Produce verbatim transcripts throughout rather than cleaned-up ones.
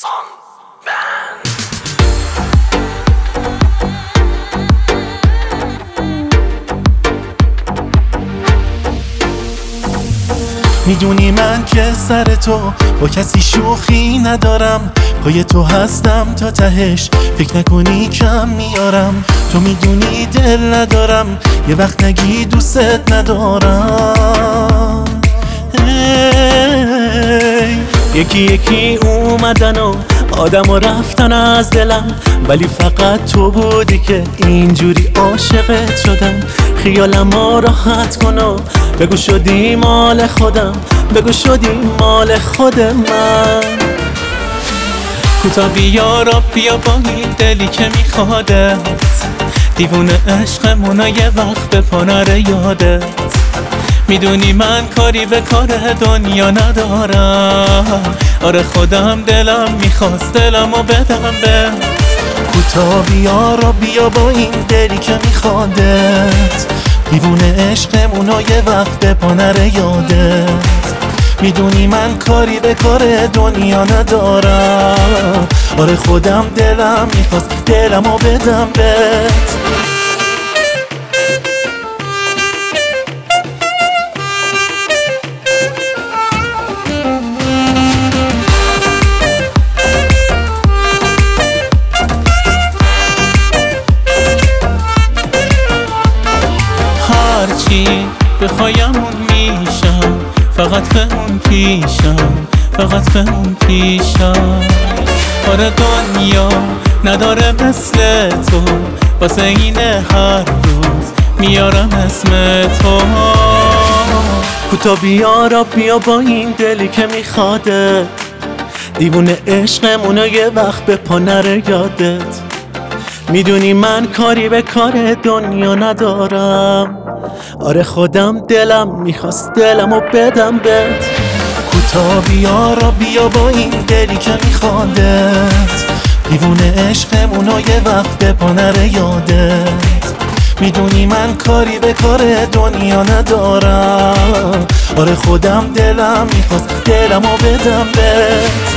Song Band. میدونی من که سر تو با کسی شوخی ندارم، پای تو هستم تا تهش، فکر نکنی کم میارم. تو میدونی دل ندارم، یه وقت نگی دوست ندارم. یکی یکی اومدن و آدم و رفتن از دلم، ولی فقط تو بودی که اینجوری عاشقت شدم. خیالم رو راحت کن و بگو شدی مال خودم، بگو شدی مال خود من. کوتا بیا را بیا با این دلی که میخوادت، دیوونه عشقمونا یه وقت به پا نره یادت. میدونی من کاری به کار دنیا ندارم، آره خودم دلم میخواست دلمو بدم به. کوتا بیا را بیا با این دلی که میخوادت، دیوونه عشقمونا یه وقت به پا نره یادت. میدونی من کاری به کار دنیا ندارم، آره خودم دلم میخواست دلمو بدم بهت. هرچی بخوایمون میشم، فقط بمون پیشم، فقط بمون پیشم. آره دنیا نداره مثل تو، واسه اینه هر روز میارم اسم تو. کوتا بیا را بیا با این دلی که میخوادت، دیوونه عشقمونو یه وقت به پا نره یادت. میدونی من کاری به کار دنیا ندارم، آره خودم دلم میخواست دلمو بدم بهت. کوتا بیا را بیا با این دلی که میخوادت، دیوونه عشقمونو یه وقت به پا نره یادت. میدونی من کاری به کار دنیا ندارم، آره خودم دلم میخواست دلمو بدم بهت.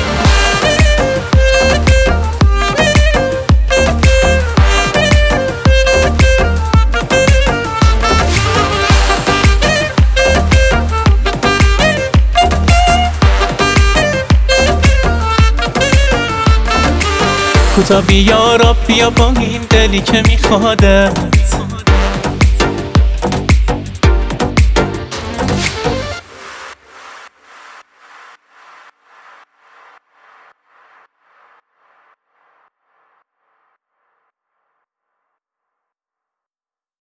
کوتا بیا را بیا با این دلی که میخوادت،